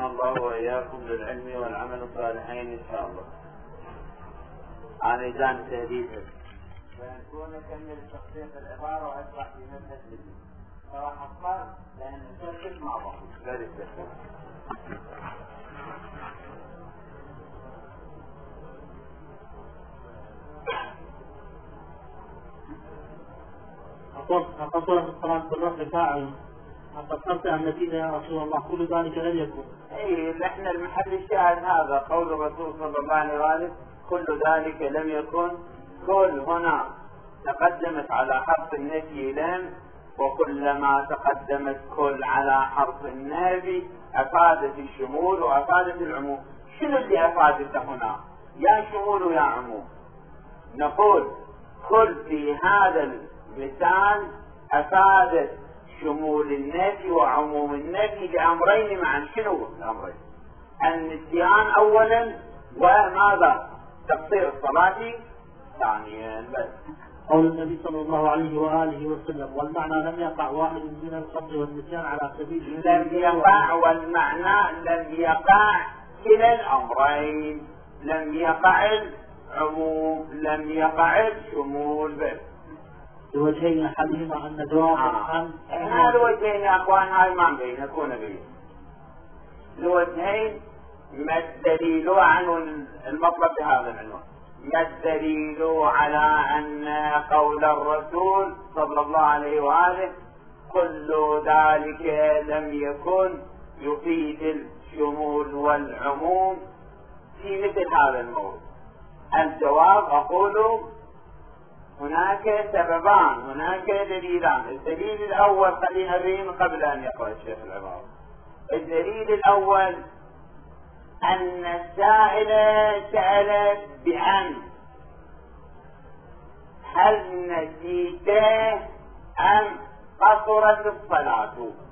وفقنا الله وإياكم للعلم والعمل الصالحين إن شاء الله. عن ميزان تهديده فنكون نكمل تخطيط العبارة وأشرح في مبحث جديد. فراح أختار لأن نسجل مع بعض لا نستخدم. أقصر في الصلاة بالرفع فاعل حتى تقطع النتيجة يا رسول الله كل ذلك لم يكن. نحن المحل الشاهد هذا قول الرسول صلى الله عليه وآله كل ذلك لم يكن. كل هنا تقدمت على حرف النفي لم، وكلما تقدمت كل على حرف النفي أفادت الشمول وأفادت العموم. شنو اللي أفادته هنا؟ يا شمول ويا عموم. نقول كل في هذا المثال أفادت شمول النفي وعموم النفي بأمرين معا. شنو الأمرين؟ النسيان أولا وماذا؟ تقصير الصلاة ثانيا. بس قول النبي صلى الله عليه وآله وسلم والمعنى لم يقع واحد من الخط والنسيان على سبيل لم يقع، والمعنى لم يقع كلا الأمرين، لم يقع العموم لم يقع الشمول. بس لوجهين أحدهما أن جواب عن هذا الوجهين يا أخوان هاي ما بين يكون بين الوجهين. ما الدليل عن المطلب بهذا العنوان؟ ما الدليل على أن قول الرسول صلى الله عليه وآله كل ذلك لم يكن يفيد الشمول والعموم في مثل هذا الموضوع؟ الجواب أقول هناك سببان، هناك دليلان. الدليل الأول خلينا نبين قبل أن يقرأ الشيخ العبارة. الدليل الأول أن السائلة سألت بأن هل نسيت أم قصرت الصلاة،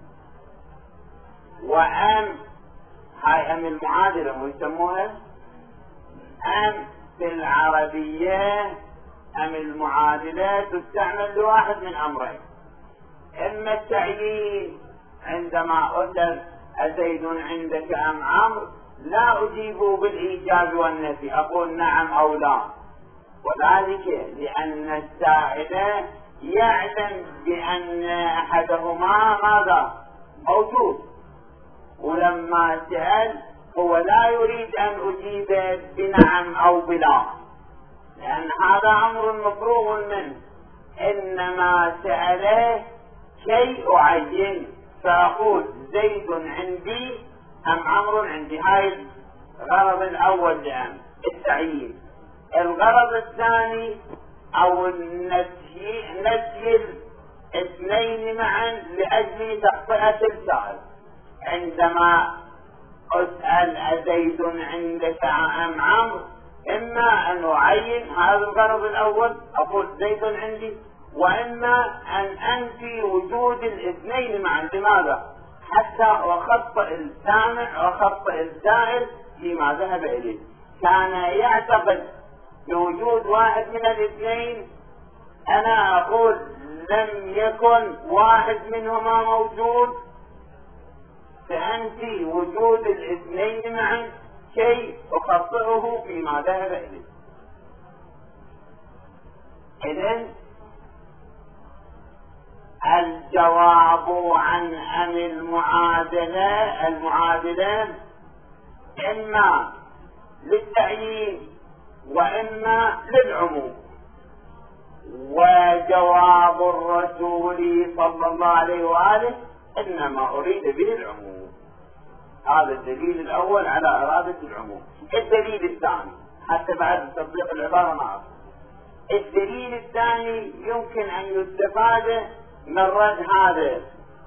وأم هاي أم المعادلة مو يسموها أم في العربية. أم المعادلة تستعمل لواحد من أمرين: إما التعيين عندما أسأل أزيد عندك أم عمرو لا أجيب بالإيجاب والنفي، أقول نعم أو لا، وذلك لأن السائل يعلم بأن أحدهما ماذا موجود، ولما سأل هو لا يريد أن أجيب بنعم أو بلا، لأن هذا أمر مفروغ منه، إنما سأله شيء عين، فأقول زيد عندي أم عمرو عندي. هاي الغرض الأول لأن التعيين. الغرض الثاني أو نسي الاثنين معا لأجل تخطئة السائل. عندما أسأل أزيد عندك أم عمرو، إما أن أعين هذا الغرض الأول أقول زيد عندي، وإما أن أنفي وجود الاثنين معا. لماذا؟ حتى أخطئ السامع وأخطئ السائل فيما ذهب إليه. كان يعتقد بوجود واحد من الاثنين، أنا أقول لم يكن واحد منهما موجود، فأنفي وجود الاثنين معا شيء أخطئه فيما ذهب إليه. إذن الجواب عن أم المعادلة إما للتعيين وإما للعموم، وجواب الرسول صلى الله عليه وآله إنما أريد به العموم. هذا الدليل الأول على إرادة العموم. الدليل الثاني حتى بعد تطبيق العبارة معه، الدليل الثاني يمكن أن يستفاد من رد هذا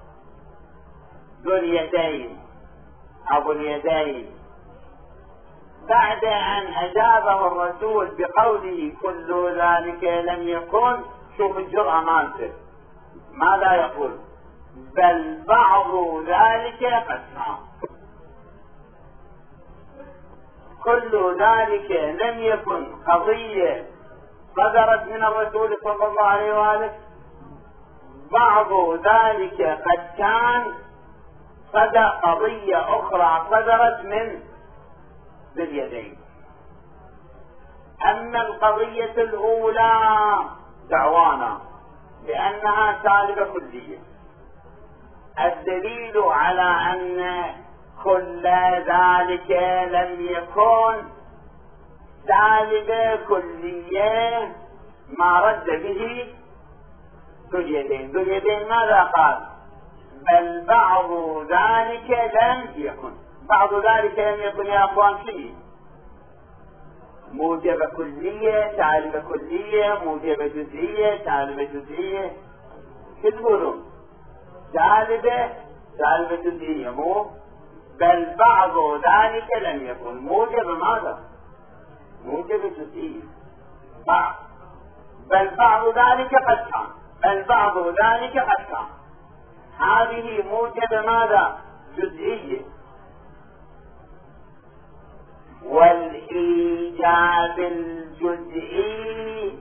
ذو اليدين أبو اليدين بعد أن أجابه الرسول بقوله كل ذلك لم يكن. شوف الجرأة مالته، ماذا يقول؟ بل بعض ذلك قد كان. كل ذلك لم يكن قضية صدرت من الرسول صلى الله عليه وآله، بعض ذلك قد كان قضية أخرى صدرت من ذي اليدين. أما القضية الأولى دعوانا بأنها سالبة كلية، الدليل على أن كل ذلك لم يكن سالبة كلية ما رد به ذو اليدين. ذو اليدين ماذا قال؟ بل بعض ذلك لم يكن. بعض ذلك لم يكن يا أخوان شيء موجبة كلية، سالبة كلية، موجبة جزئية، سالبة جزئية، شو تقولون؟ سالبة جزئية، مو بل بعض ذلك لم يكن. موجبة ماذا؟ موجبة جزئية. بل بعض ذلك قد كان، بل بعض ذلك قد كان. هذه موجبة ماذا؟ جزئية. والإيجاب الجزئي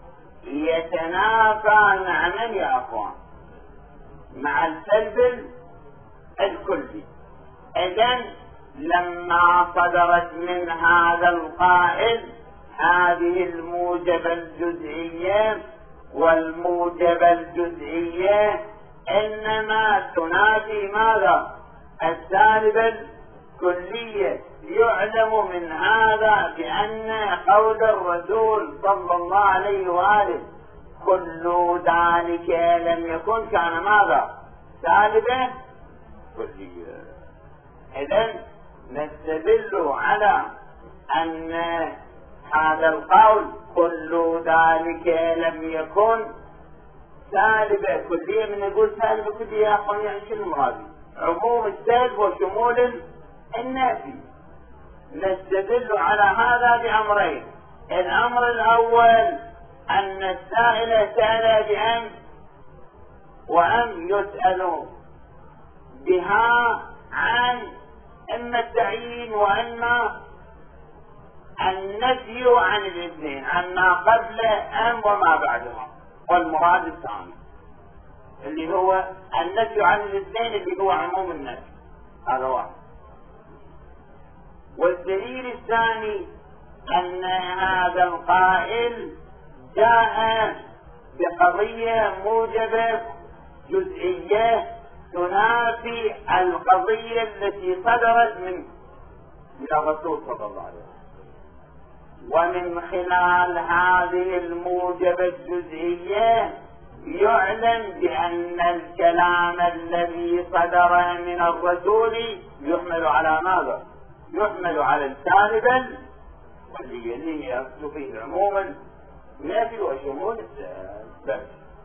يتنافى مع من يا أخوان؟ مع السلب الكلي. إذن لما صدرت من هذا القائل هذه الموجبة الجزئية والموجبة الجزئية إنما تنافي ماذا؟ السالب الكلية. يعلم من هذا بأن قول الرسول صلى الله عليه وآله كل ذلك لم يكن كان ماذا؟ سالبا كلية. إذن نستدل على أن هذا القول كل ذلك لم يكن سالبة كلية. من يقول سالبة كلية يا أخوان يعني شنو المراد؟ عموم السلب وشمول النافي. نستدل على هذا بأمرين. الأمر الأول أن السائل سأل بأن وأن يسأل بها عن إما التعيين وإما النفي عن الاثنين، عن ما قبل أم وما بعدها. والمراد الثاني اللي هو النفي عن الاثنين اللي هو عموم النفي، هذا واحد. والدليل الثاني أن هذا القائل جاء بقضية موجبة جزئية تنافي القضية التي صدرت من الرسول صلى الله عليه وسلم. ومن خلال هذه الموجبة الجزئية يعلم بأن الكلام الذي صدر من الرسول يحمل على ماذا؟ يحمل على السالب واللي تفيد عموما نافي وشمول السلب.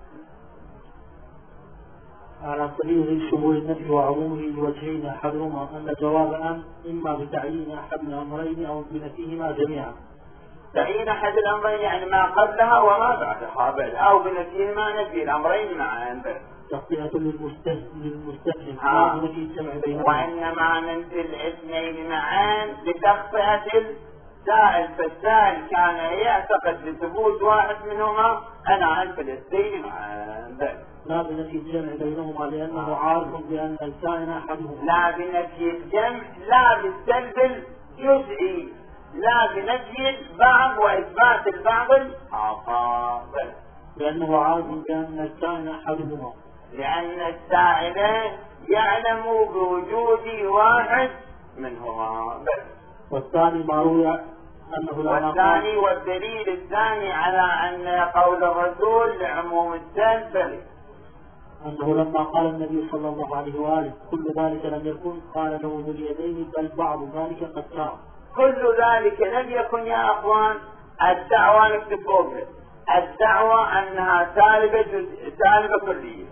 على سبيل شمول النفي وعمومه الوجهين أحدهما أن جواب أن إما بتعيين أحد الأمرين أو بنفيهما جميعا. تعيين أحد الأمرين يعني ما قبلها وما بعدها، بل أو بنفيهما نفي الأمرين معا. تصفية للمستفهم ونفي الجمع بينهما. وإنما ننفي الاثنين معا لتخطئة السائل. فالسائل كان يعتقد بثبوت واحد منهما، أنا أنفي الاثنين معا. لا بنفي الجمع بينهما لأنه عارف بأن الكائن أحدهما. لا بنفي الجمع، لا بالسلب الجزئي، لا بنفي البعض وإثبات البعض الآخر. لأنه عارف بأن الكائن أحدهما، لأن السائل يعلم بوجود واحد منهما. والثاني ما روي أنه لا. والثاني والدليل الثاني على أن قول الرسول لعموم السلب أنه لما قال النبي صلى الله عليه وآله كل ذلك لم يكن قال له ذو اليدين بل بعض ذلك قد كان. كل ذلك لم يكن يا أخوان. الدعوة نكتب فوقها، الدعوة أنها سالبة كلية.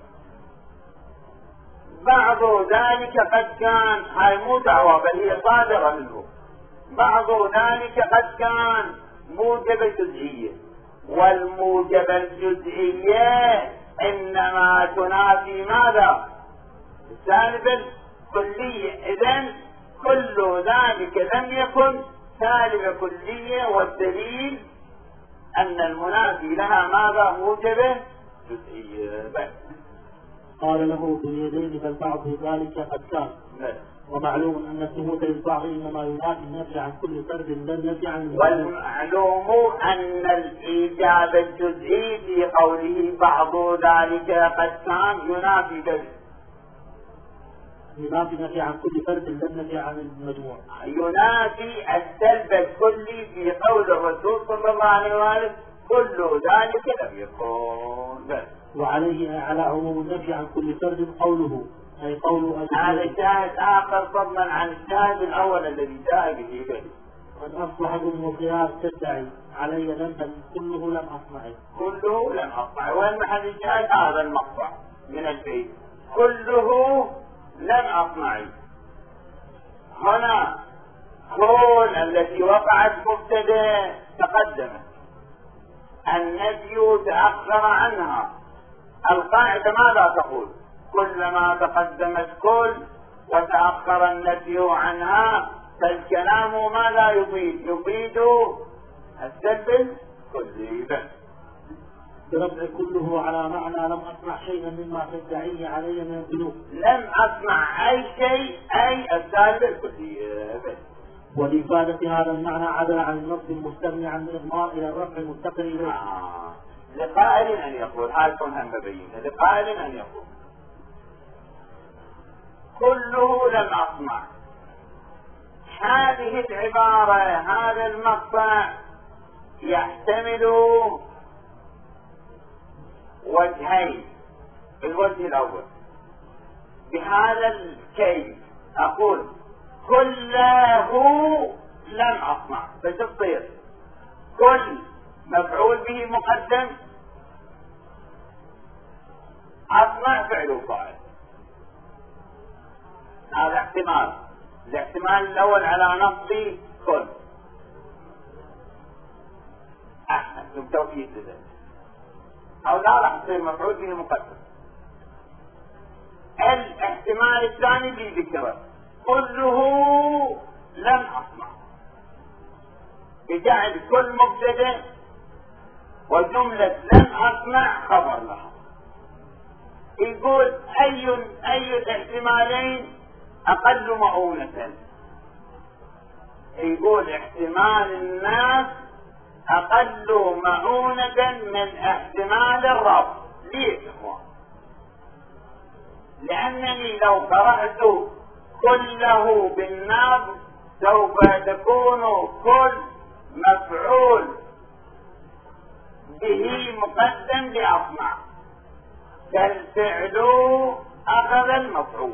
بعض ذلك قد كان، هاي مو دعوة بل هي صادرة منه. بعض ذلك قد كان موجبة جزئية، والموجبة الجزئية إنما تنافي ماذا؟ السالب الكلية. إذن كل ذلك لم يكن سالب كلية، والدليل أن المنافي لها ماذا؟ موجبة جزئية. قال له باليدين بل بعض ذلك قد كان. ومعلوم أن الثبوت للبعض إنما ينافي النفي عن كل فرد لا النفي عن المجموع. والمعلوم أن الإيجاب الجزئي في قوله بعض ذلك قد كان ينافي ذلك، ينافي النفي عن كل فرد لا النفي عن المجموع، ينافي السلب الكلي في قول الرسول صلى الله عليه وسلم كل ذلك لم يكن. وعليه على عموم النفي عن كل فرد قوله أي قول هذا شاهد آخر فضلا عن الشاهد الأول الذي جاء به غيره. قد أصبح بالمصيرات تدعي علي ذنبا كله لم أصنعه. كله لم أصنعه، وين محل الشاهد؟ هذا المقطع من البيت كله لم أصنعه. هنا كون التي وقعت مبتدأ تقدمت، النفي تأخر عنها. القاعدة ماذا تقول؟ كلما تقدمت كل وتأخر النفي عنها فالكلام ماذا يفيد؟ يفيد السلب الكلي بس. برفع كله على معنى لم أصنع شيئا مما تدعيه علي من الذنوب. لم أصنع أي شيء أي السلب الكلي بس. ولإفادة هذا المعنى عدل عن النص المستغني عن الإضمار إلى الرفع المفتقر إليه. لقائل أن يقول هذا هم بينه، لقائل أن يقول كله لم أصنع. هذه العبارة هذا المقطع يحتمل وجهين. الوجه الأول بهذا الكيف أقول كله لم أصنع، فتصير كل مفعول به مقدم، أصنع فعل وفاعل. هذا احتمال. الاحتمال الأول على نصب كل أحسن بالتوكيد لذلك، أو لا راح تصير مفعول به مقدم. الاحتمال الثاني اللي ذكره كله لم أصنع، بجعل كل مبتدأ وجملة لم أصنع خبر لها. يقول أي الاحتمالين أقل مؤونة؟ يقول احتمال الناس أقل مؤونة من احتمال الرب. ليش يا اخوان؟ لأنني لو قرأت كله بالنصب سوف تكون كل مفعول به مقدم لأصنع، فالفعل أخذ المفعول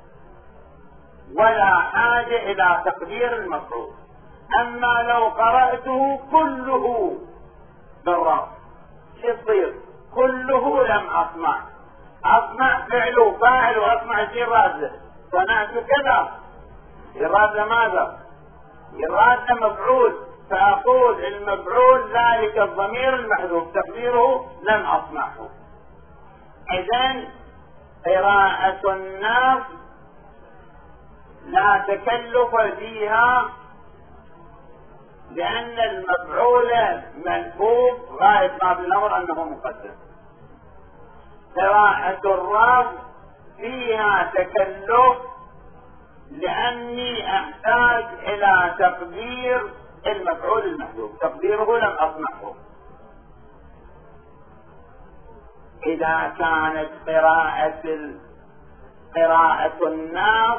ولا حاجة إلى تقدير المفعول. أما لو قرأته كله بالرفع شو يصير؟ كله لم أصنع، أصنع فعل وفاعل وأصنع شيء رازق، صنعت كذا يراد ماذا؟ يراد مفعول، فأقول المفعول ذلك الضمير المحذوف تقديره لم أصنعه. إذن قراءة الناس لا تكلف فيها لأن المفعول منفوذ غاية ما بالأمر أنه مقدم. قراءة الرب فيها تكلف لأني أحتاج إلى تقدير المفعول المحذوف، تقديره لم أصنعه. إذا كانت قراءة الناس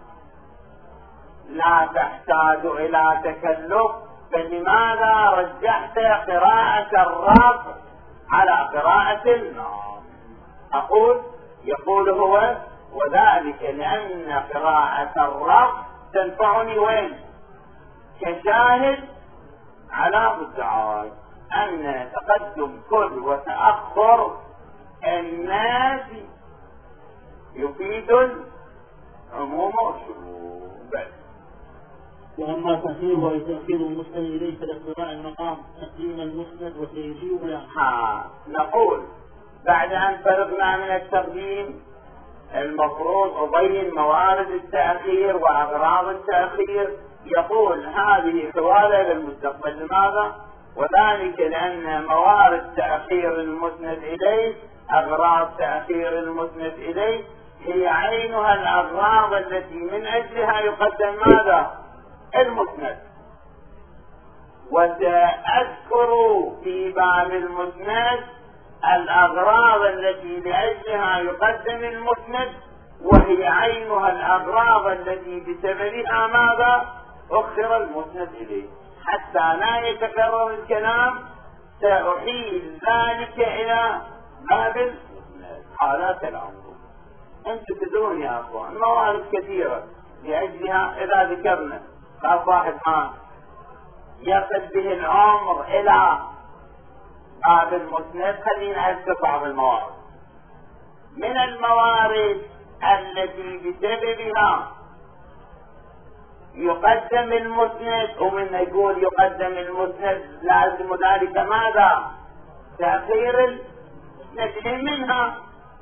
لا تحتاج إلى تكلف، فلماذا رجحت قراءة الرب على قراءة الناس؟ أقول يقول هو وذلك لأن قراءة الرب تنفعني وين؟ كشاهد على مدعاي أن تقدم كل وتأخر الناس يفيد العموم والشمول بس. وأما تأخير وتأخير المسند إليه فلاقتضاء المقام تقديم المسند وتيجيب له. نقول بعد أن فرغنا من التقديم المفروض أبين موارد التأخير وأغراض التأخير. يقول هذه خوالة للمستقبل. لماذا؟ وذلك لأن موارد تأخير المسند إليه أغراض تأخير المسند إليه هي عينها الأغراض التي من أجلها يقدم ماذا؟ المسند. وسأذكر في باب المسند الأغراض التي لأجلها يقدم المسند، وهي عينها الأغراض التي بسببها ماذا؟ أخر المسند إليه. حتى لا يتكرر الكلام سأحيل ذلك إلى باب المسند. هذا كلامكم أنتم تدرون يا أخوان موارد كثيرة لأجلها إذا ذكرنا قال واحد ما يقف به العمر إلى باب المسند. خلينا أذكر بعض الموارد. من الموارد التي بسببها يقدم المسند، ومن يقول يقدم المسند لازم ذلك ماذا؟ تأخير المسند. منها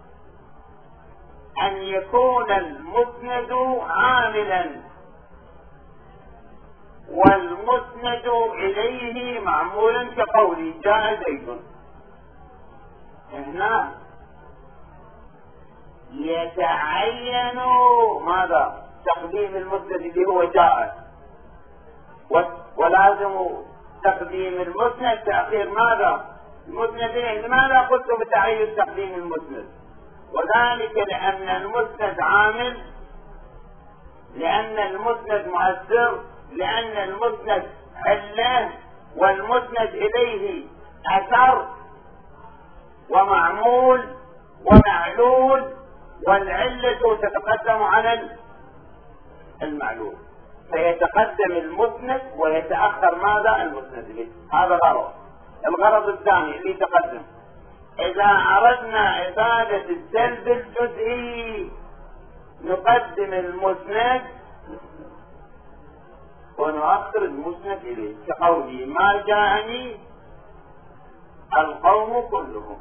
أن يكون المسند عاملا والمسند إليه معمولا كقوله جاء زيد. هنا يتعين ماذا؟ تقديم المسند اللي هو جاء، ولازم تقديم المسند تأخير ماذا؟ المسند إليه. لماذا قلت بتعين تقديم المسند؟ وذلك لأن المسند عامل، لأن المسند مؤثر، لأن المسند علة، والمسند إليه أثر ومعمول ومعلول، والعلة تتقدم على المعلول، فيتقدم المسند ويتأخر ماذا؟ المسند إليه. هذا غرض. الغرض الثاني اللي تقدم، إذا أردنا إفادة السلب الجزئي نقدم المسند ونؤخر المسند إليه، كقولي ما جاءني القوم كلهم،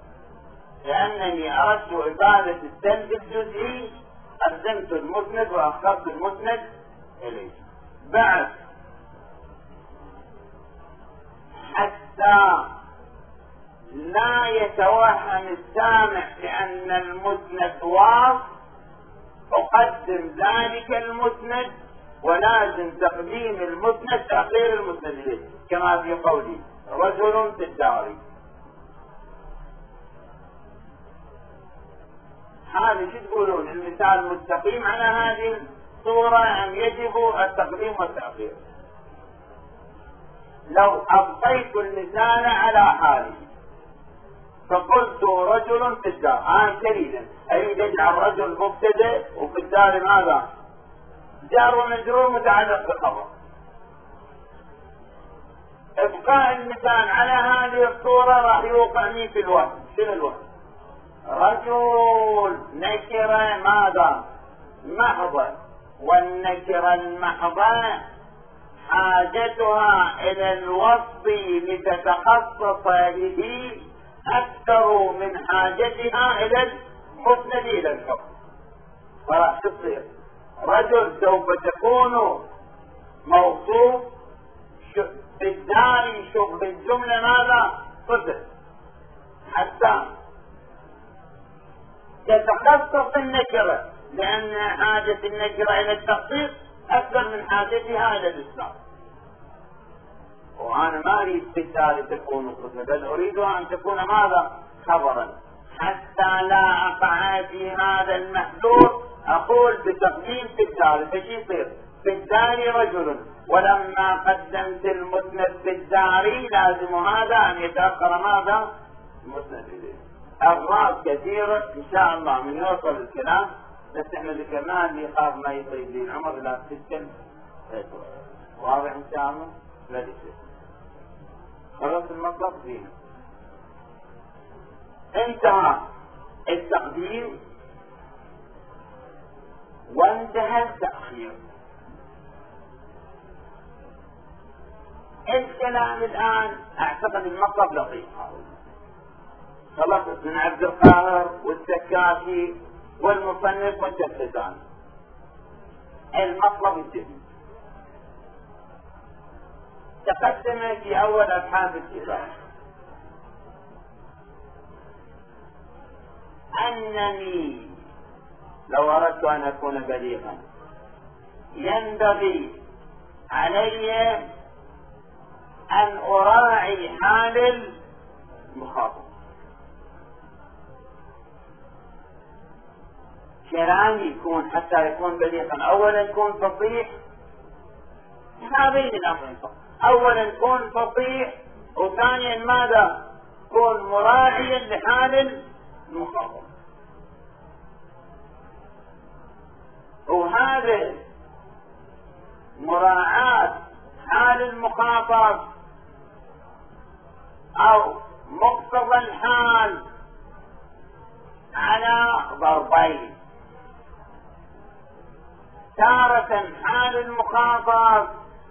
لأنني أردت إفادة السلب الجزئي قدمت المسند وأخرت المسند إليه. بعد حتى لا يتوهم السامع بأن المسند واضح أقدم ذلك المسند، ولازم تقديم المسند تأخير المسند إليه، كما في قولي رجل في الدار. هذا شو تقولون؟ المثال مستقيم على هذه الصورة أم يجب التقديم والتأخير؟ لو أبقيت المثال على حاله فقلت رجل في الدار كريما، أريد أجعل رجل مبتدأ وفي الدار ماذا؟ جار ومجرور متعلق بالخبر. إبقاء المثال على هذه الصورة راح يوقعني في الوهم. شنو الوهم؟ رجل نكرة ماذا؟ محضة، والنكرة المحضة حاجتها إلى الوصف لتتخصص به أكثر من حاجتها إلى المسند إلى الحكم. فراح تصير رجل سوف تكون موصوف في الدار شبه الجملة ماذا؟ صفر، حتى تتخصص النكرة، لأن حاجة النكرة إلى التخصيص أكثر من حاجتها إلى الإسلام. وأنا ما أريد في الدار تكون صفر، بل أريد أن تكون ماذا؟ خبرا، حتى لا أقع في هذا المحذور. أقول بتقديم في الدار، فشي يصير في الدار رجل، ولما قدمت المسند في الدار لازم هذا أن يتأخر ماذا؟ المسند إليه. أغراض كثيرة إن شاء الله من يوصل الكلام، بس احنا ذكرناها اللي يخاف ما يطيب لي العمر لا تسكن. واضح إن شاء الله؟ لا تسكن. خلاص المطلب فينا انتهى التقديم وانتهى التأخير. الكلام الآن أعتقد المطلب لطيف. خلصت من عبد القاهر والسكاكي والمصنف والجسدان. المطلب الجديد تقدم في أول أبحاث الكتاب أنني لو أردت أن أكون بليغا ينبغي علي أن أراعي حال المخاطب. كلامي يكون حتى يكون بليغا، أولا يكون فصيح، هذين الأمرين، أولا يكون فصيح، وثانيا ماذا؟ يكون مراعيا لحال المخاطب. وهذا مراعاة حال المخاطب أو مقتضى الحال على ضربين: تارة حال المخاطب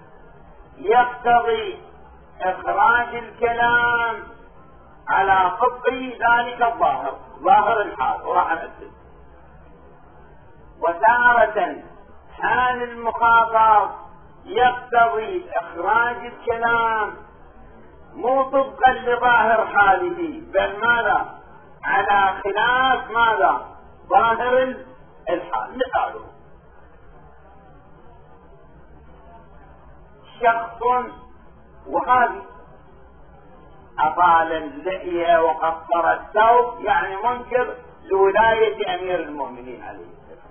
يقتضي إخراج الكلام على خطه ذلك الظاهر، ظاهر الحال، وراح نأكد. وتارة حال المخاطب يقتضي إخراج الكلام مو طبقا لظاهر حاله، بل ماذا؟ على خلاف ماذا؟ ظاهر الحال. مثاله: شخص وهذه أطال اللحية وقصر الثوب، يعني منكر لولاية أمير المؤمنين عليه السلام.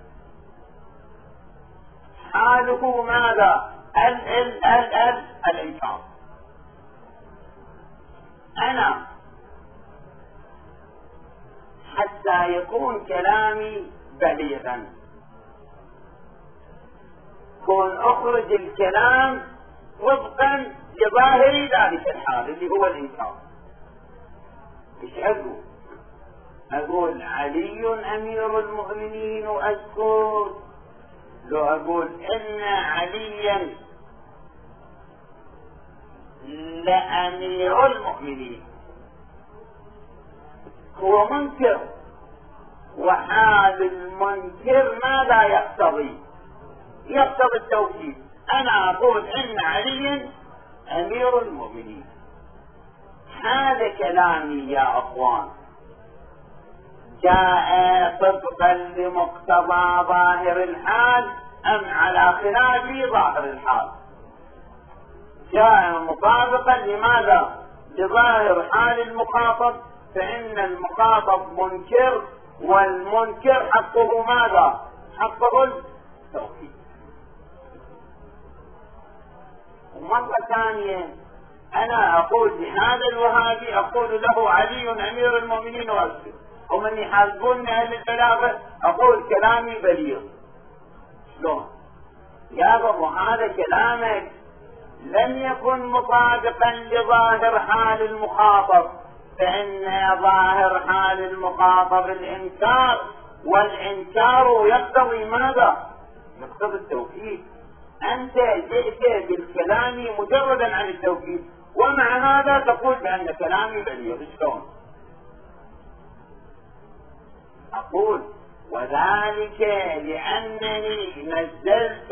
حاله ماذا؟ الإنكار. أنا حتى يكون كلامي بليغا كون أخرج الكلام وفقا لظاهر ذلك الحال اللي هو الإنكار. إيش أقول؟ أقول علي أمير المؤمنين وأسكت؟ لو أقول إن عليا لأمير المؤمنين هو منكر، وحال المنكر ماذا يقتضي؟ يقتضي التوكيد. أنا أقول إن عليا أمير المؤمنين. هذا كلامي يا أخوان جاء طبقا لمقتضى ظاهر الحال أم على خلاف ظاهر الحال؟ جاء مطابقا لماذا؟ لظاهر حال المخاطب، فإن المخاطب منكر، والمنكر حقه ماذا؟ حقه التوحيد. ومرة ثانية أنا أقول لهذا الوهابي أقول له علي أمير المؤمنين وأسكت، ومن يحاسبوني أهل البلاغة أقول كلامي بليغ. شلون؟ يا بابا هذا كلامك لم يكن مطابقا لظاهر حال المخاطب، فإن ظاهر حال المخاطب الإنكار، والإنكار يقتضي ماذا؟ يقتضي التوحيد. أنت جئت بالكلام مجردا عن التوحيد، ومع هذا تقول بأن كلامي بليغ. شلون؟ أقول وذلك لأنني نزلت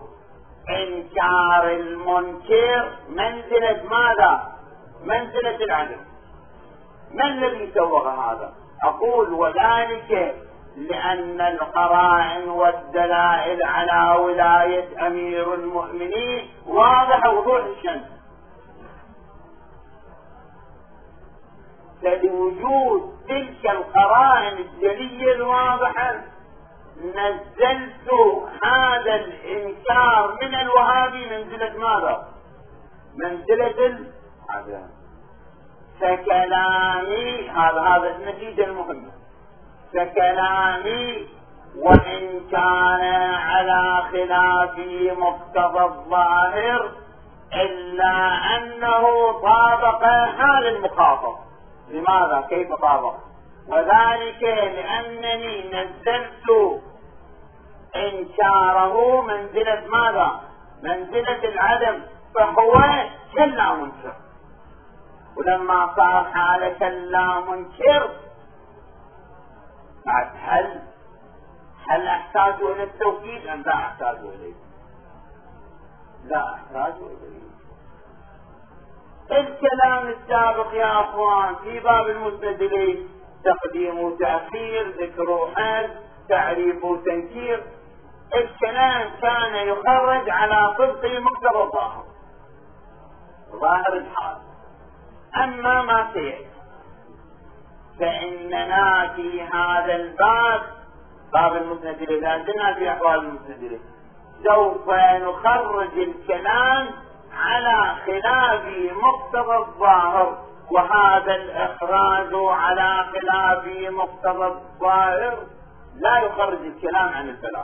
إنكار المنكر منزلة ماذا؟ منزلة العدل. ما الذي سوغ هذا؟ أقول وذلك لأن القرائن والدلائل على ولاية أمير المؤمنين واضح وضوح الشمس، فلوجود تلك القرائن الجلية الواضحة نزلت هذا الإنكار من الوهابي منزلة ماذا؟ منزلة العدل. فكلامي هذا النتيجة المهمة، فكلامي وإن كان على خلاف مقتضى الظاهر إلا أنه طابق حال المخاطب. لماذا؟ كيف طابق؟ وذلك لأنني نزلت إنكاره منزلة ماذا؟ منزلة العدم، فهو كلا منكر. ولما صار حال كلا منكر بعد هل أحتاج إلى التوكيد أم لا أحتاج إليه؟ لا أحتاج إليه. الكلام السابق يا أخوان في باب المستدلين تقديم وتأخير، ذكر وحال، تعريف وتنكير. الكلام كان يخرج على طبق مقتضى الظاهر، ظاهر الحال. أما ما سيأتي فإننا في هذا الباب، باب المسند إليه، لأننا في أحوال المسند إليه، سوف نخرج الكلام على خلاف مقتضى الظاهر، وهذا الإخراج على خلاف مقتضى الظاهر لا يخرج الكلام عن البلاغ،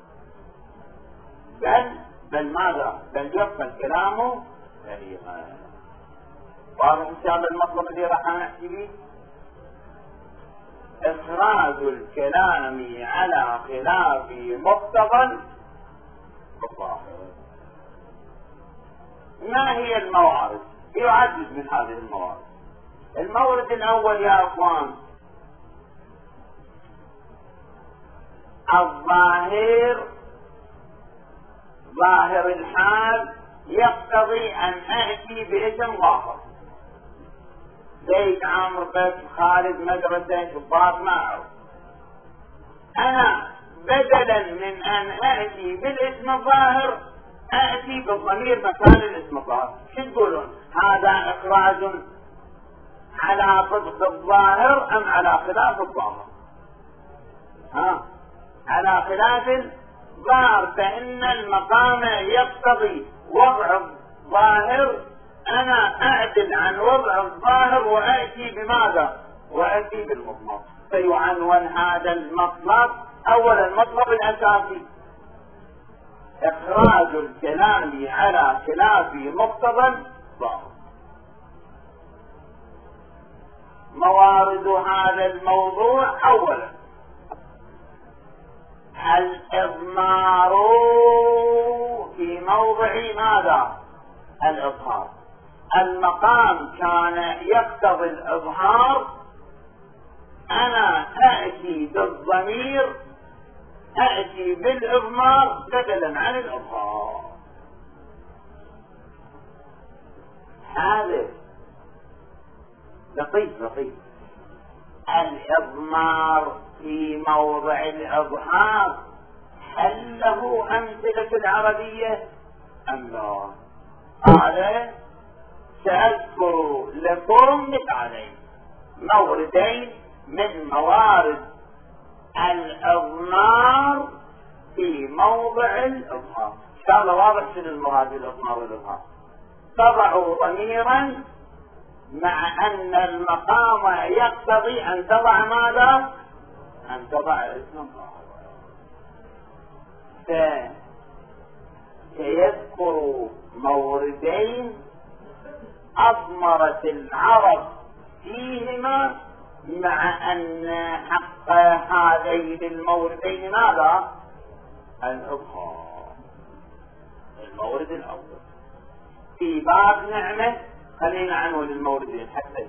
بل ماذا؟ بل يبقى كلامه سليما. واضح إن شاء الله المطلب الذي راح نحكي به؟ إخراج الكلام على خلاف مقتضى الظاهر. ما هي الموارد؟ يعدد من هذه الموارد. المورد الأول يا أخوان، الظاهر، ظاهر الحال يقتضي أن أأتي باسم ظاهر. زيد، عمرو، بس، خالد، مدرسة، شباط، ما أعرف. أنا بدلا من أن أأتي بالاسم الظاهر أأتي بالضمير مكان الاسم الظاهر. شو تقولون؟ هذا إخراج على طبق الظاهر أم على خلاف الظاهر؟ على خلاف الظاهر، فإن المقام يقتضي وضع الظاهر. أنا أعدل عن وضع الظاهر وأأتي بماذا؟ وأأتي بالمطلب. فيعنون هذا المطلب أولا المطلب الأساسي، إخراج الكلام على خلاف مقتضى الظاهر. موارد هذا الموضوع، أولا الإضمار في موضع ماذا؟ الإظهار. المقام كان يقتضي الإظهار، أنا أأتي بالضمير، أأتي بالإضمار بدلا عن الإظهار. هذا لطيف. الإضمار في موضع الإظهار هل له أمثلة العربية أم لا؟ هذا سأذكر لكم مثالين، موردين من موارد الإضمار في موضع الإظهار. إن شاء الله واضح شنو المراد بالإضمار والإظهار. تضع ضميرا مع أن المقام يقتضي أن تضع ماذا؟ أن تضع اسم الله. سيذكر موردين أضمرت العرب فيهما، مع أن حق هذين الموردين ماذا؟ الإظهار. المورد الأول في باب نعمة، خلينا عنه للموردين حتى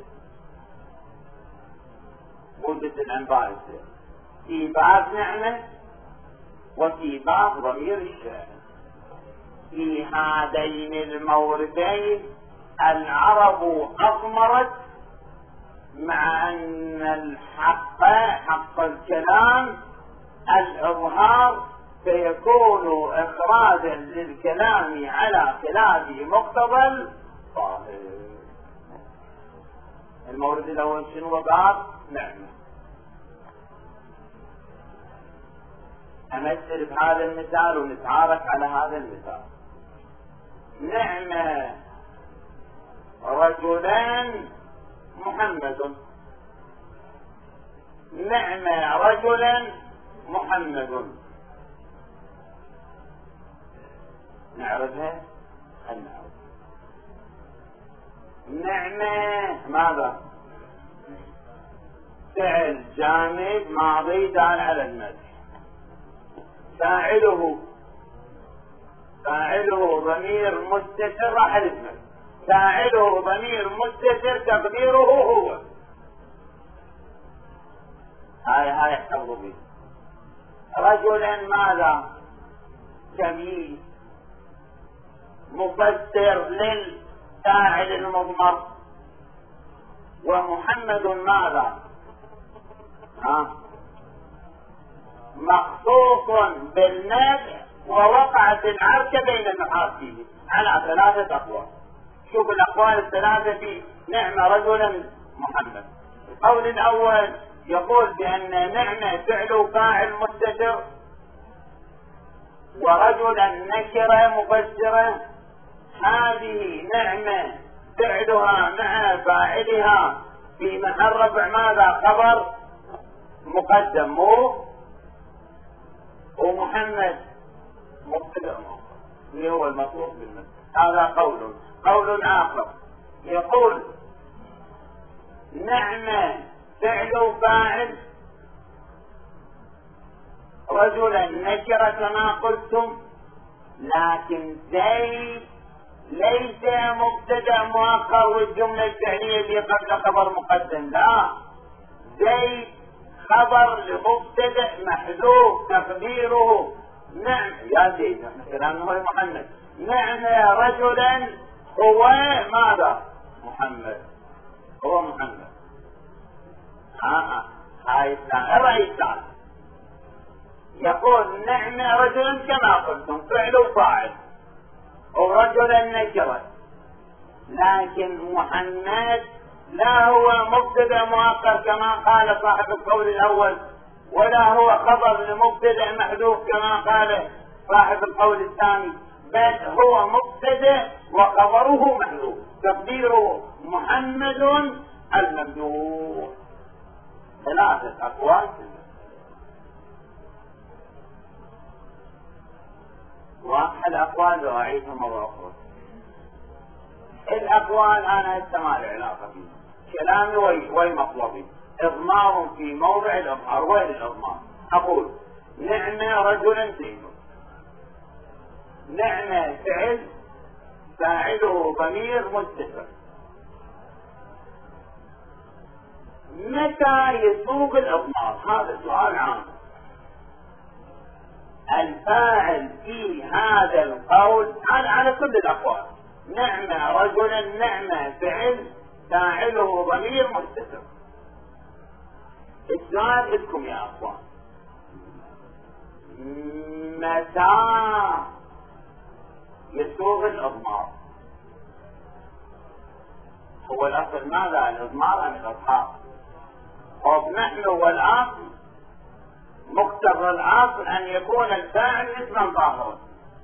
مدة الأنباء، في باب نعمة وفي باب ضمير الشاعر. في هذين الموردين العرب أضمرت، مع أن الحق، حق الكلام الإظهار، فيكون إخراجا للكلام على خلاف مقتضى الظاهر. المورد الأول شنو؟ باب نعمة. أمثل بهذا المثال ونتعارك على هذا المثال. نعمة رجلان محمد، نعمة رجلا محمد. نعرفها؟ النعم. نعمة ماذا؟ فعل جامد ماضي دال على المدح. فاعله ضمير مستتر راح الاسم. فاعله ضمير مستتر تقديره هو. هاي احتفظوا به. رجلا ماذا؟ جميل مفسر للفاعل المضمر. ومحمد ماذا؟ مخصوص بالمدح ووقعت العركة بين النحاة فيه على 3 أقوال. شوف الأقوال الثلاثة في نعم رجلا محمد. القول الأول يقول بأن نعمة فعل فاعل مستتر، ورجلا نكرة مفسرة. هذه نعمة فعلها مع فاعلها في محل رفع ماذا؟ خبر مقدم مو ومحمد مبتدأ اللي هو المطلوب بالمثل. هذا قول. قول آخر يقول نعمة فعل فاعل رجلا نكرة كما قلتم، لكن زيد ليس مبتدأ مؤخر والجملة الفعلية اللي قبل خبر مقدم، لا، زيد خبر لمبتدأ محذوف تقديره نعم يا زيد، مثلا هو محمد، نعم يا رجلا هو ماذا؟ محمد، هو محمد. هاي الرأي الثالث يقول نعم رجلا كما قلتم فعل وفاعل ورجلا نكرة، لكن محمد لا هو مبتدأ مؤخر كما قال صاحب القول الأول، ولا هو خبر لمبتدأ محذوف كما قال صاحب القول الثاني، بل هو مبتدأ وخبره محذوف تقديره محمد الممدوح. 3 أقوال. واحد أقوال وأعيدها مرة أخرى. الأقوال أنا ما لي علاقة فيها، كلامي ومطلبي إضمار في موضع الإضمار. وين الإضمار؟ أقول نعم رجلا زيد، نعم فعل فاعله ضمير مستتر. متى يسوق الإضمار؟ هذا سؤال عام. الفاعل في هذا القول على كل الأقوال نعم رجلا، نعم فعل فاعله ضمير مستتر. السؤال لكم يا أخوان، متى يسوغ الإضمار؟ هو الأصل ماذا؟ الإضمار أم الإظهار؟ نحن والأصل مقتضى الأصل أن يكون الفاعل اسما ظاهرا.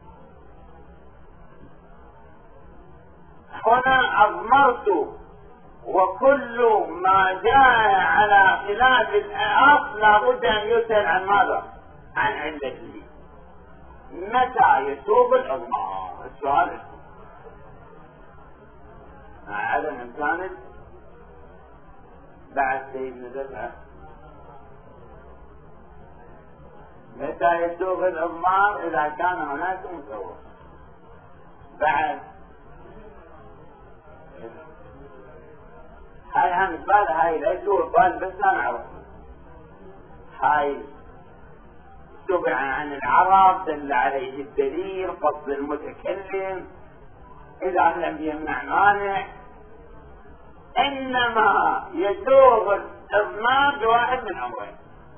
هنا أضمرت، وكل ما جاء على خلاف الأصل لابد أن يسأل عن ماذا؟ عن علته. متى يسوق الإضمار؟ السؤال مع عدم إمكانه بعد سيدنا دفعه. متى يسوق الإضمار؟ إذا كان هناك مسوغ. بعد هاي مثال، هاي ليس هو قال بس لا نعرف. هاي تبع عن العرب دل عليه الدليل قصد المتكلم إذا لم يمنع مانع. إنما يسوغ الإضمار بواحد من أمرين.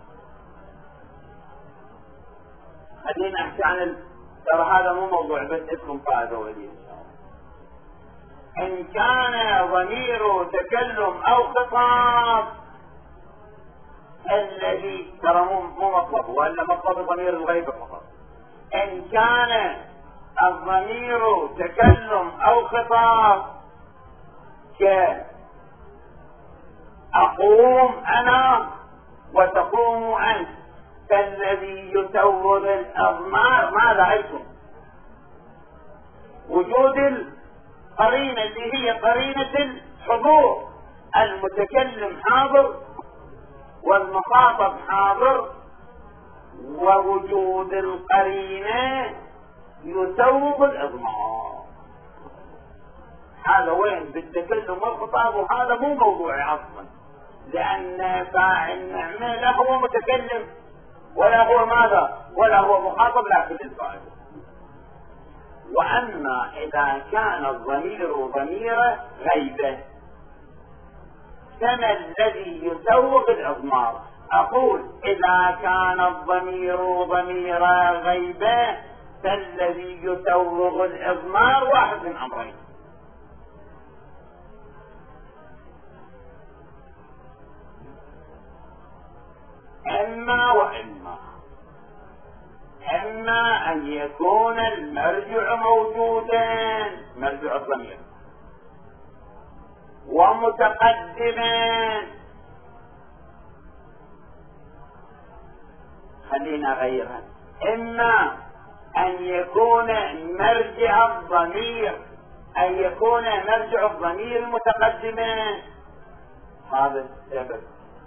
خلينا نحكي عن ترى هذا مو موضوع بس اسم فائدة ولي إن شاء الله. إن كان ضمير تكلم أو خطاب الذي ترى مو مطلب، ولا مطلب ضمير الغيبة فقط. إن كان الضمير تكلم أو خطاب كأقوم أنا وتقوم أنت، فالذي يسوغ الأضمار ماذا يكون؟ وجود القرينة اللي هي قرينة الحضور، المتكلم حاضر والمخاطب حاضر، ووجود القرينة يسوغ الإضمار. هذا وين بالتكلم والخطاب، وهذا مو موضوعي أصلا، لأن فاعل نعمة لا هو متكلم ولا هو ماذا ولا هو مخاطب، لكن الفاعل. وأما إذا كان الضمير ضمير غيبة، كما الذي يسوغ الإضمار أقول إذا كان الضمير ضمير غيبة فالذي يسوغ الإضمار واحد من أمرين: إما أن يكون المرجع موجودا، مرجع الضمير، ومتقدما، خلينا غيرها، إما أن يكون مرجع الضمير متقدما، هذا السبب،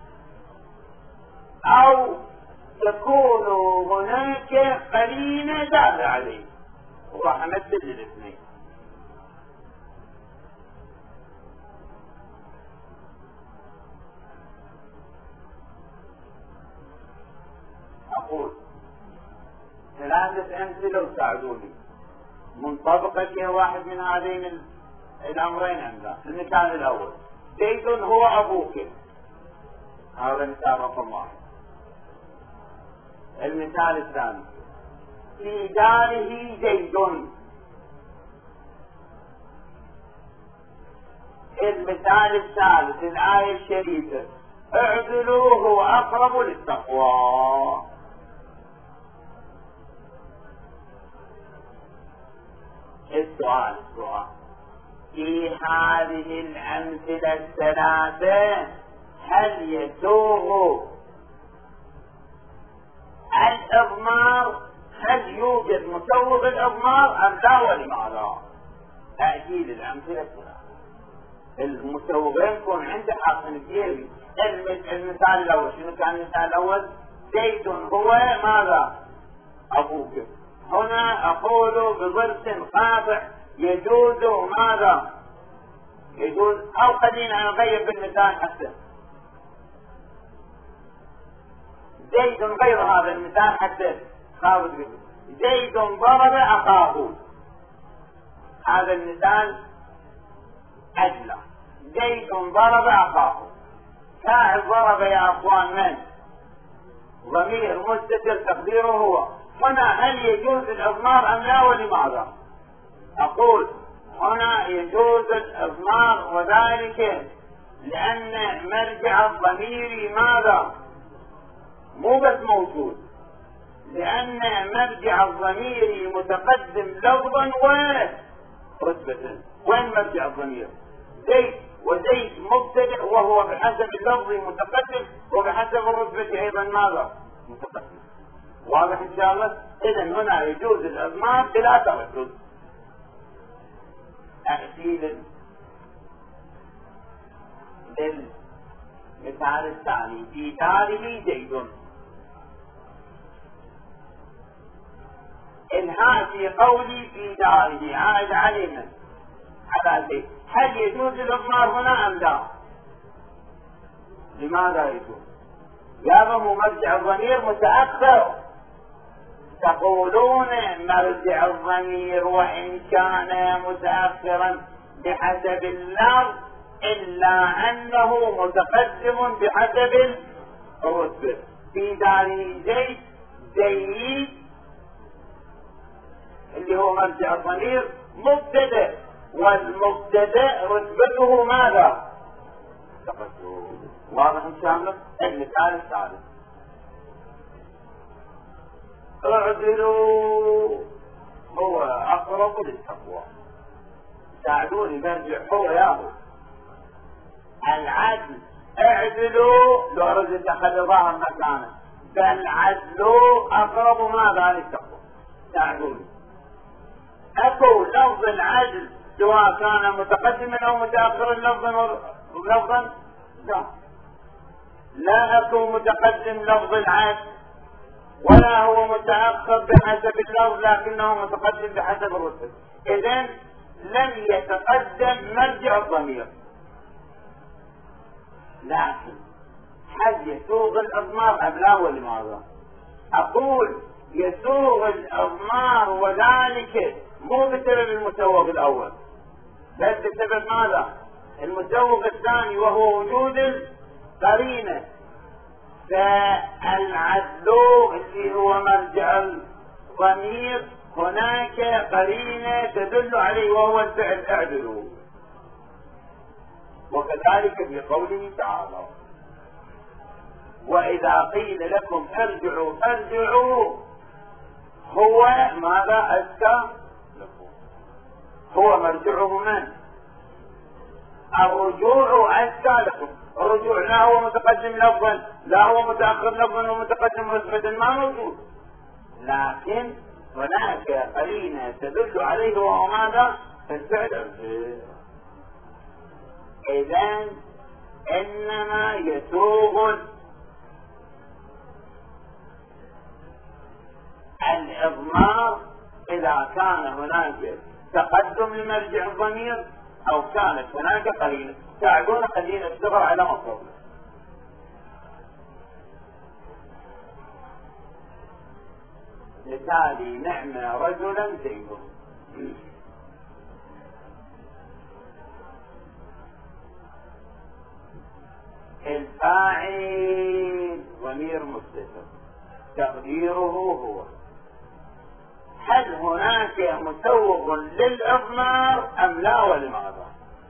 أو تكون هناك قرينة دالة عليه، وراح أمثل الاثنين. أقول 3 أمثلة وساعدوني منطبقة واحد من هذين الأمرين أم لا. المثال الأول: زيد هو أبوك، هذا مثال رقم 1. المثال الثاني: في داره زيد. المثال الثالث: الآية الشريفة: اعدلوا هو أقرب للتقوى. السؤال في هذه الأمثلة الثلاثة هل يسوغ الإضمار؟ هل يوجد مسوغ الإضمار أم لا، ولماذا؟ تأكيد الأمثلة الثلاثة. المسوغين يكون عنده حاصل كثير. المثال الأول شنو كان المثال الأول؟ زيد هو ماذا؟ أبوك. هنا أقول بضرس قاطع يجوز ماذا؟ يجوز، أو خلينا نغير بالمثال حتى زيد غير هذا المثال حتى خاوض زيد ضرب أخاه. هذا المثال أجلى. زيد ضرب أخاه. فاعل ضرب يا أخوان من؟ ضمير مستتر تقديره هو. هنا هل يجوز الإضمار أم لا، ولماذا؟ أقول هنا يجوز الإضمار، وذلك لأن مرجع الضمير ماذا؟ مو بس موجود، لأن مرجع الضمير متقدم لفظا ورتبة. وين مرجع الضمير؟ زيد، وزيد مبتدئ وهو بحسب اللفظ متقدم وبحسب الرتبة أيضا ماذا؟ متقدم. واضح إن شاء الله؟ إذن هنا يجوز الإضمار بلا تردد. تأكيد للمثال الثاني: في داره زيد. إنهاء في قولي في داره عائد علينا على زيد. هل يجوز الإضمار هنا أم لا؟ لماذا يجوز؟ يضم مرجع الضمير متأخر. تقولون مرجع الضمير وإن كان متأخرا بحسب اللفظ إلا أنه متقدم بحسب الرتبة. في داره زيد، زيد اللي هو مرجع الضمير مبتدأ، والمبتدأ رتبته ماذا؟ تقدم. واضح إن شاء الله؟ المثال الثالث: اعدلوا هو أقرب للتقوى. ساعدوني برجع هو ياهو. العدل اعدلوا لو رجل دخل ظاهر مكانه، بل عدلوا أقرب ماذا للتقوى. ساعدوني. أكو لفظ العدل سواء كان متقدما أو متأخرا لفظا لا أكو متقدم لفظ العدل ولا هو متأخر بحسب اللفظ، لكنه متقدم بحسب الرتبة. إذن لم يتقدم مرجع الضمير. لكن هل يسوغ الإضمار أم لا، ولماذا؟ أقول يسوغ الإضمار، وذلك مو بسبب المسوغ الأول، بل بسبب ماذا؟ المسوغ الثاني، وهو وجود القرينة. فالعدل اللي هو مرجع الضمير هناك قرينة تدل عليه وهو الفعل اعدلوا، وكذلك في قوله تعالى وإذا قيل لكم ارجعوا فارجعوا هو ماذا أزكى لكم، هو مرجعه من؟ الرجوع أزكى لكم. الرجوع لا هو متقدم لفظا لا هو متأخر لفظا ومتقدم رتبة ما موجود، لكن هناك قرينة تدل عليه وهو ماذا؟ الفعل. إذن إنما يسوغ الإضمار إذا كان هناك تقدم لمرجع الضمير أو كانت هناك قرينة. تعالون خلينا نشتغل على مطلب. لتالي نعم رجلا زيد، الفاعل ضمير مستتر تقديره هو. هل هناك مسوغ للإضمار أم لا ولماذا؟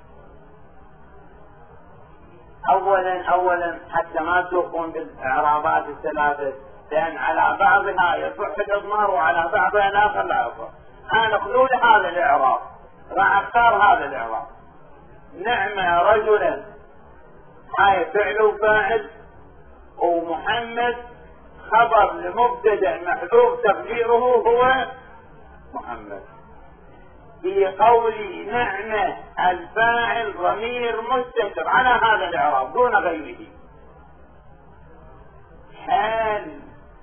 أولا حتى ما تقوم بالإعرابات الثلاثة، لأن على بعضها يصح الإضمار وعلى بعضها الآخر لا يصح. أنا خذوا لي هذا الإعراب، راح أختار هذا الإعراب. نعم رجلا هاي فعل وفاعل، ومحمد خبر لمبتدأ محذوف تقديره هو محمد. في قولي نعم الفاعل ضمير مستتر على هذا الإعراب دون غيره، هل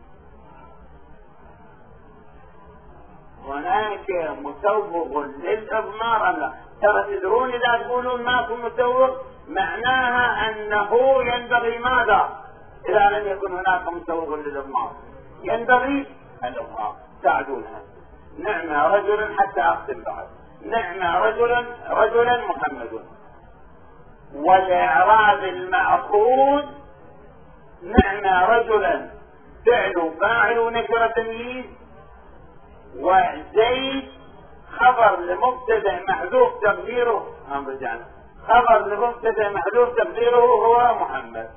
هناك مسوغ للإضمار أم لا؟ ترى تدرون إذا تقولون ماكو مسوغ معناها أنه ينبغي ماذا؟ إذا لم يكن هناك مسوغ للإضمار ينبغي الإضمار. ساعدونا. نعم رجلا حتى أختم بعد. نعم رجلا محمد، والإعراب المأخوذ نعم رجلا فعل فاعل نكرة تمييز، وزيد خبر لمبتدأ محذوف تقديره خبر لمبتدأ محذوف تقديره هو محمد.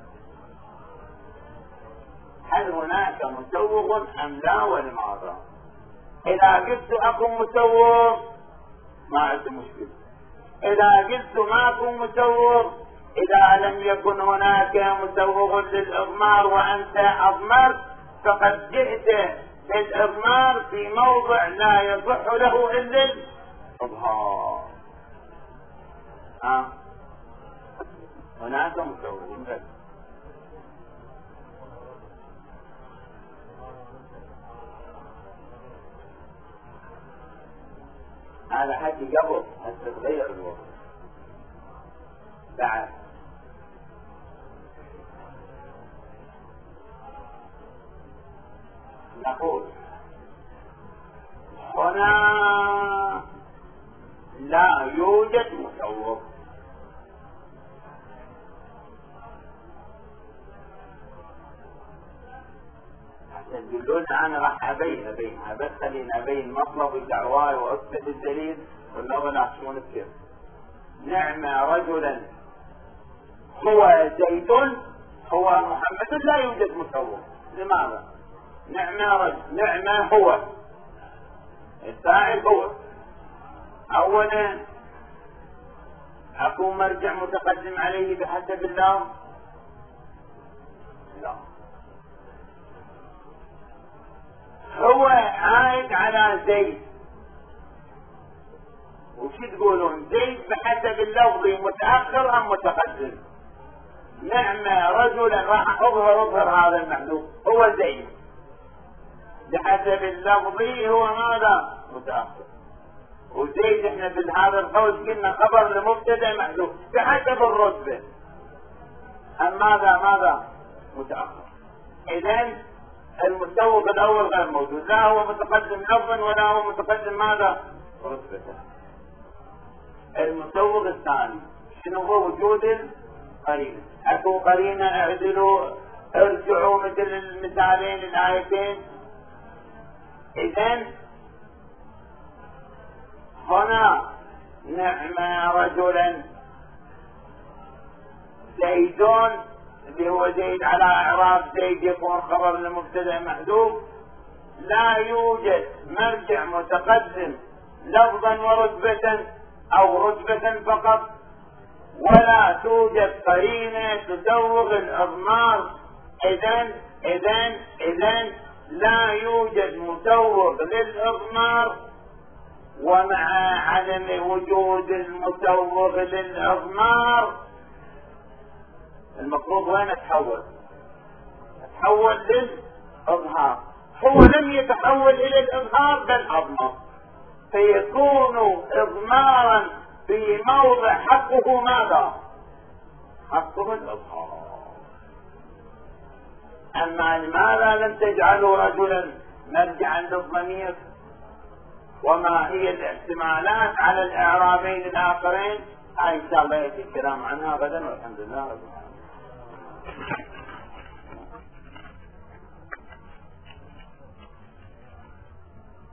هل هناك مسوغ أم لا ولماذا؟ إذا قلت أكون مسوغ ما عندي مشكلة، إذا قلت ما أكون مسوغ إذا لم يكن هناك مسوغ للإضمار وأنت أضمرت فقد جئت بالإضمار في موضع لا يصح له إلا الإظهار. هناك مسوغ. هذا حكي قبل هسه تغير الوقت. بعد نقول هنا لا يوجد مسوغ. تقولون أنا راح أبينها بس خلينا أبين مطلب الدعواي وأثبت الدليل والنظر نحشون السير. نعم رجلا هو زيد هو محمد لا يوجد مسوغ. لماذا؟ نعم هو الفاعل هو. أولا أكون مرجع متقدم عليه بحسب الله؟ لا. هو عائد على زيد، وش تقولون؟ زيد بحسب اللفظ متأخر أم متقدم؟ نعم رجلا راح أظهر هذا المحذوف هو زيد بحسب اللفظ هو ماذا؟ متأخر. وزيد احنا بهذا القول قلنا خبر لمبتدأ محذوف بحسب الرتبة. أم ماذا؟ متأخر. إذن المسوغ الأول غير موجود، لا هو متقدم لفظا ولا هو متقدم ماذا؟ رتبة. المسوغ الثاني شنو هو؟ وجود القرينة. أكو قرينة اعدلوا ارجعوا مثل المثالين الآيتين. إذن هنا نعم رجلا زيدون اللي هو زيد على إعراب زيد يكون خبر لمبتدأ محذوف، لا يوجد مرجع متقدم لفظا ورتبة أو رتبة فقط، ولا توجد قرينة تسوغ الإضمار. إذن لا يوجد مسوغ للإضمار، ومع عدم وجود المسوغ للإضمار المفروض وين تحول للإظهار. هو لم يتحول إلى الإظهار بل أضمر، فيكون إضمارا في موضع حقه ماذا؟ حقه الإظهار. أما لماذا لم تجعلوا رجلا مرجعا للضمير؟ وما هي الاحتمالات على الإعرابين الآخرين؟ إن شاء الله يأتي الكلام عنها غدا، والحمد لله رب العالمين.